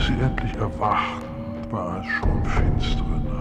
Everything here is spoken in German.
Als sie endlich erwachten, war es schon finstere